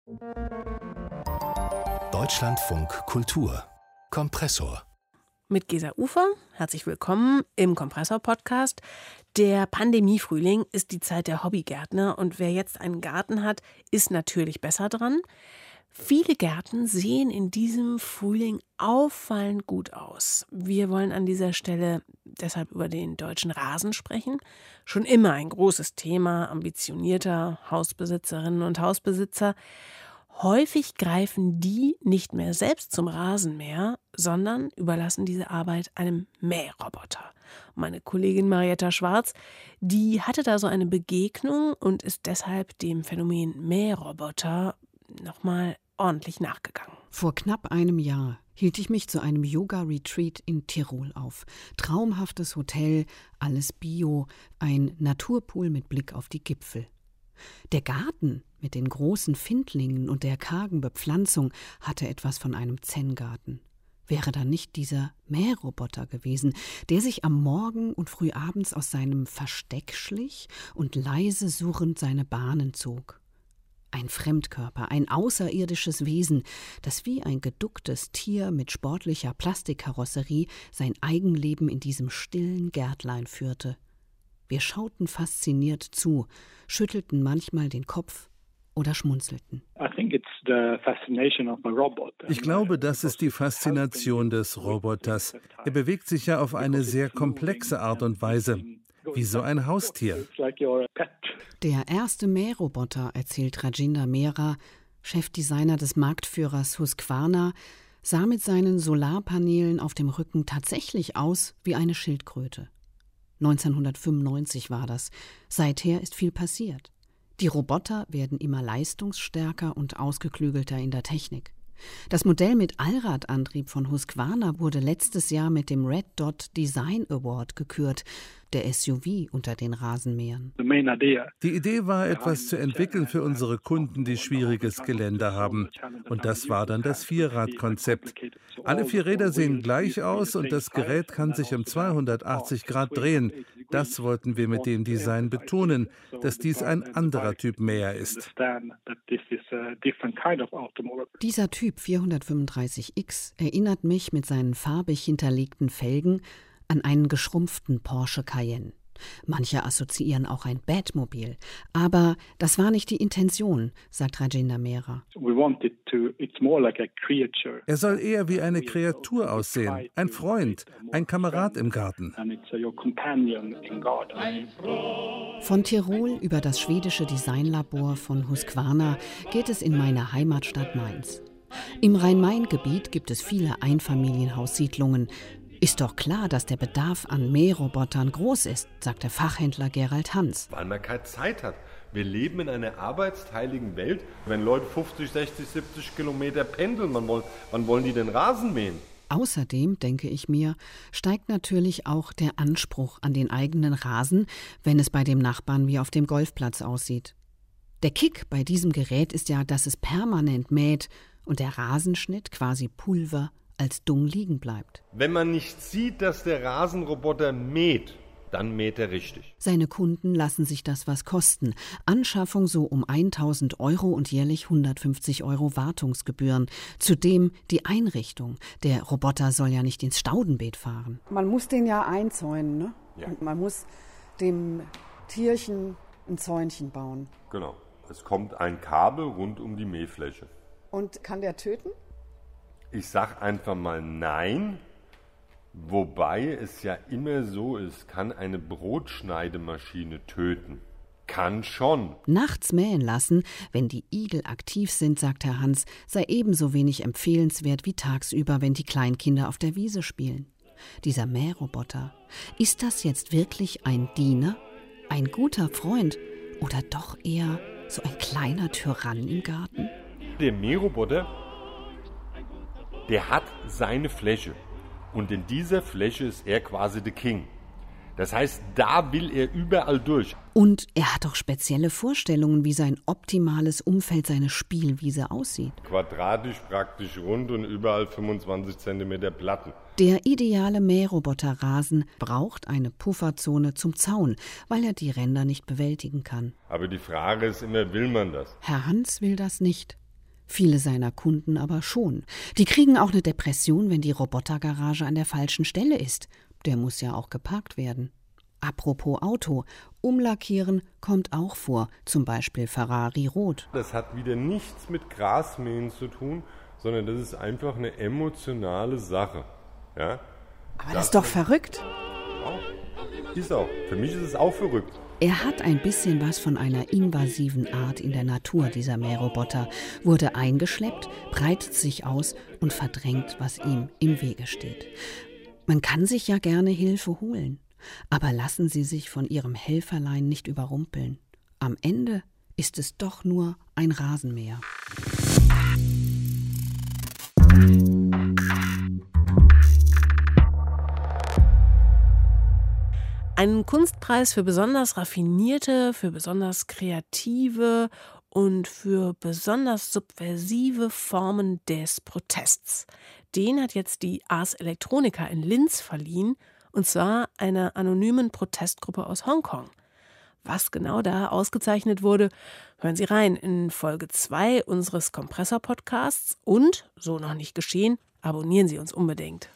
Deutschlandfunk Kultur Kompressor. Mit Gesa Ufer, herzlich willkommen im Kompressor-Podcast. Der Pandemiefrühling ist die Zeit der Hobbygärtner und wer jetzt einen Garten hat, ist natürlich besser dran. Viele Gärten sehen in diesem Frühling auffallend gut aus. Wir wollen an dieser Stelle deshalb über den deutschen Rasen sprechen. Schon immer ein großes Thema ambitionierter Hausbesitzerinnen und Hausbesitzer. Häufig greifen die nicht mehr selbst zum Rasenmäher, sondern überlassen diese Arbeit einem Mähroboter. Meine Kollegin Marietta Schwarz, die hatte da so eine Begegnung und ist deshalb dem Phänomen Mähroboter nochmal ordentlich nachgegangen. Vor knapp einem Jahr hielt ich mich zu einem Yoga-Retreat in Tirol auf. Traumhaftes Hotel, alles Bio, ein Naturpool mit Blick auf die Gipfel. Der Garten mit den großen Findlingen und der kargen Bepflanzung hatte etwas von einem Zen-Garten. Wäre da nicht dieser Mähroboter gewesen, der sich am Morgen und frühabends aus seinem Versteck schlich und leise surrend seine Bahnen zog? Ein Fremdkörper, ein außerirdisches Wesen, das wie ein geducktes Tier mit sportlicher Plastikkarosserie sein Eigenleben in diesem stillen Gärtlein führte. Wir schauten fasziniert zu, schüttelten manchmal den Kopf oder schmunzelten. Ich glaube, das ist die Faszination des Roboters. Er bewegt sich ja auf eine sehr komplexe Art und Weise, wie so ein Haustier. Der erste Mähroboter, erzählt Rajinder Mehra, Chefdesigner des Marktführers Husqvarna, sah mit seinen Solarpanelen auf dem Rücken tatsächlich aus wie eine Schildkröte. 1995 war das. Seither ist viel passiert. Die Roboter werden immer leistungsstärker und ausgeklügelter in der Technik. Das Modell mit Allradantrieb von Husqvarna wurde letztes Jahr mit dem Red Dot Design Award gekürt, der SUV unter den Rasenmähern. Die Idee war, etwas zu entwickeln für unsere Kunden, die schwieriges Gelände haben. Und das war dann das Vierradkonzept. Alle 4 Räder sehen gleich aus und das Gerät kann sich um 280 Grad drehen. Das wollten wir mit dem Design betonen, dass dies ein anderer Typ Mäher ist. Dieser Typ 435X erinnert mich mit seinen farbig hinterlegten Felgen an einen geschrumpften Porsche Cayenne. Manche assoziieren auch ein Batmobil. Aber das war nicht die Intention, sagt Rajinder Mehra. Er soll eher wie eine Kreatur aussehen, ein Freund, ein Kamerad im Garten. Von Tirol über das schwedische Designlabor von Husqvarna geht es in meine Heimatstadt Mainz. Im Rhein-Main-Gebiet gibt es viele Einfamilienhaussiedlungen. Ist doch klar, dass der Bedarf an Mährobotern groß ist, sagt der Fachhändler Gerald Hans. Weil man keine Zeit hat. Wir leben in einer arbeitsteiligen Welt. Wenn Leute 50, 60, 70 Kilometer pendeln, wann wollen die den Rasen mähen? Außerdem, denke ich mir, steigt natürlich auch der Anspruch an den eigenen Rasen, wenn es bei dem Nachbarn wie auf dem Golfplatz aussieht. Der Kick bei diesem Gerät ist ja, dass es permanent mäht und der Rasenschnitt quasi Pulver als Dung liegen bleibt. Wenn man nicht sieht, dass der Rasenroboter mäht, dann mäht er richtig. Seine Kunden lassen sich das was kosten. Anschaffung so um 1.000 € und jährlich 150 € Wartungsgebühren. Zudem die Einrichtung. Der Roboter soll ja nicht ins Staudenbeet fahren. Man muss den ja einzäunen, ne? Ja. Und man muss dem Tierchen ein Zäunchen bauen. Genau. Es kommt ein Kabel rund um die Mähfläche. Und kann der töten? Ich sag einfach mal nein, wobei es ja immer so ist, kann eine Brotschneidemaschine töten. Kann schon. Nachts mähen lassen, wenn die Igel aktiv sind, sagt Herr Hans, sei ebenso wenig empfehlenswert wie tagsüber, wenn die Kleinkinder auf der Wiese spielen. Dieser Mähroboter, ist das jetzt wirklich ein Diener, ein guter Freund oder doch eher so ein kleiner Tyrann im Garten? Der Mähroboter, der hat seine Fläche und in dieser Fläche ist er quasi der King. Das heißt, da will er überall durch. Und er hat auch spezielle Vorstellungen, wie sein optimales Umfeld, seine Spielwiese aussieht. Quadratisch, praktisch rund und überall 25 cm Platten. Der ideale Mähroboterrasen braucht eine Pufferzone zum Zaun, weil er die Ränder nicht bewältigen kann. Aber die Frage ist immer, will man das? Herr Hans will das nicht. Viele seiner Kunden aber schon. Die kriegen auch eine Depression, wenn die Robotergarage an der falschen Stelle ist. Der muss ja auch geparkt werden. Apropos Auto, umlackieren kommt auch vor, zum Beispiel Ferrari Rot. Das hat wieder nichts mit Grasmähen zu tun, sondern das ist einfach eine emotionale Sache. Ja? Aber das ist doch verrückt. Ist auch. Für mich ist es auch verrückt. Er hat ein bisschen was von einer invasiven Art in der Natur, dieser Mähroboter. Wurde eingeschleppt, breitet sich aus und verdrängt, was ihm im Wege steht. Man kann sich ja gerne Hilfe holen, aber lassen Sie sich von Ihrem Helferlein nicht überrumpeln. Am Ende ist es doch nur ein Rasenmäher. Einen Kunstpreis für besonders raffinierte, für besonders kreative und für besonders subversive Formen des Protests. Den hat jetzt die Ars Electronica in Linz verliehen, und zwar einer anonymen Protestgruppe aus Hongkong. Was genau da ausgezeichnet wurde, hören Sie rein in Folge 2 unseres Kompressor-Podcasts und, so noch nicht geschehen, abonnieren Sie uns unbedingt.